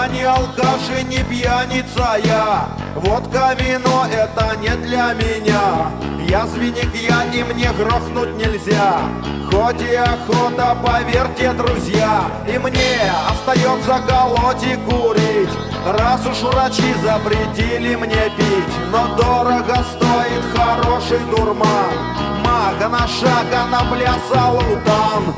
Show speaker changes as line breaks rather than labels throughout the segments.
Я не алкаш и не пьяница я, водка, вино — это не для меня. Я свинья и мне грохнуть нельзя, хоть и охота, поверьте, друзья. И мне остается колоть и курить, раз уж врачи запретили мне пить. Но дорого стоит хороший дурман, мага на шаг, а на плясал утан.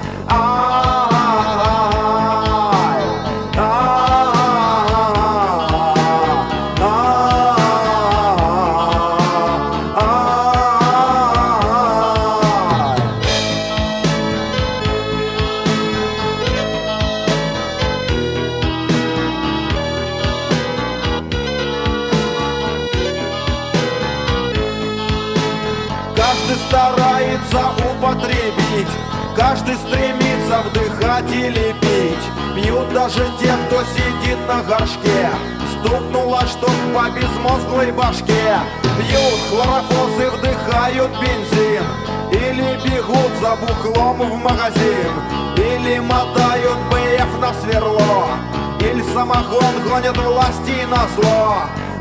Каждый старается употребить, каждый стремится вдыхать или пить. Пьют даже те, кто сидит на горшке, стукнуло что по безмозглой башке. Пьют хлорофос и вдыхают бензин, или бегут за бухлом в магазин, или мотают БФ на сверло, или самогон гонят власти на зло.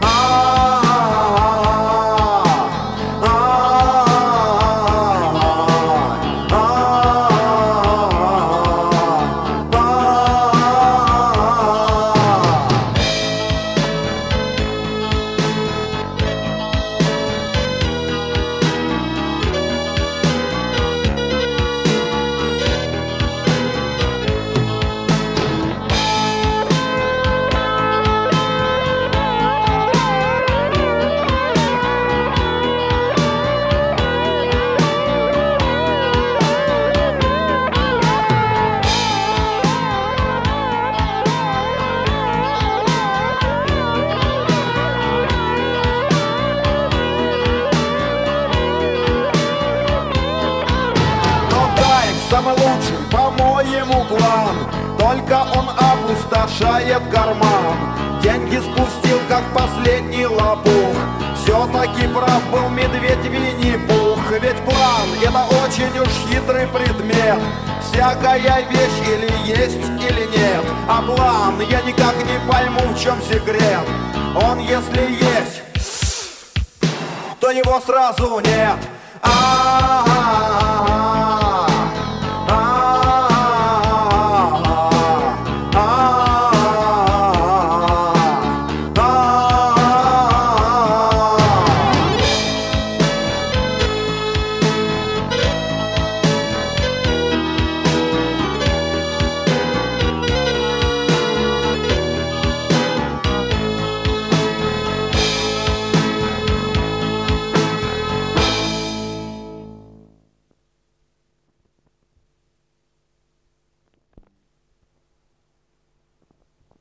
Самый лучший, по-моему, план, только он опустошает карман. Деньги спустил, как последний лопух, все-таки прав был медведь Винни-Пух. Ведь план — это очень уж хитрый предмет, всякая вещь или есть, или нет. А план я никак не пойму, в чем секрет. Он если есть, то его сразу нет.